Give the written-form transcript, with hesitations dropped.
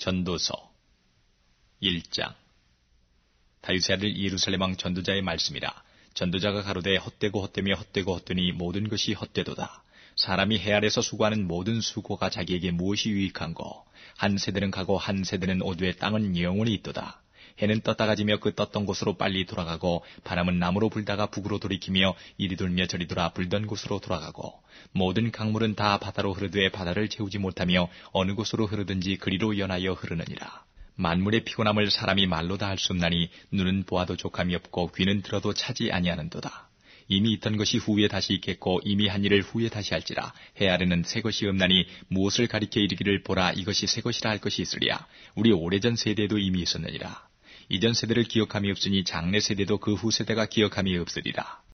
전도서 1장. 다윗의 아들 예루살렘 왕 전도자의 말씀이라. 전도자가 가로되 헛되고 헛되며 헛되고 헛되니 모든 것이 헛되도다. 사람이 해 아래서 수고하는 모든 수고가 자기에게 무엇이 유익한고. 한 세대는 가고 한 세대는 오되 땅은 영원히 있도다. 해는 떴다 가지며 그 떴던 곳으로 빨리 돌아가고, 바람은 남으로 불다가 북으로 돌이키며 이리 돌며 저리 돌아 불던 곳으로 돌아가고, 모든 강물은 다 바다로 흐르되 바다를 채우지 못하며 어느 곳으로 흐르든지 그리로 연하여 흐르느니라. 만물의 피곤함을 사람이 말로 다 할 수 없나니 눈은 보아도 족함이 없고 귀는 들어도 차지 아니하는도다. 이미 있던 것이 후에 다시 있겠고 이미 한 일을 후에 다시 할지라. 해 아래는 새 것이 없나니 무엇을 가리켜 이르기를 보라 이것이 새 것이라 할 것이 있으리야. 우리 오래전 세대에도 이미 있었느니라. 이전 세대를 기억함이 없으니 장래 세대도 그 후 세대가 기억함이 없으리라.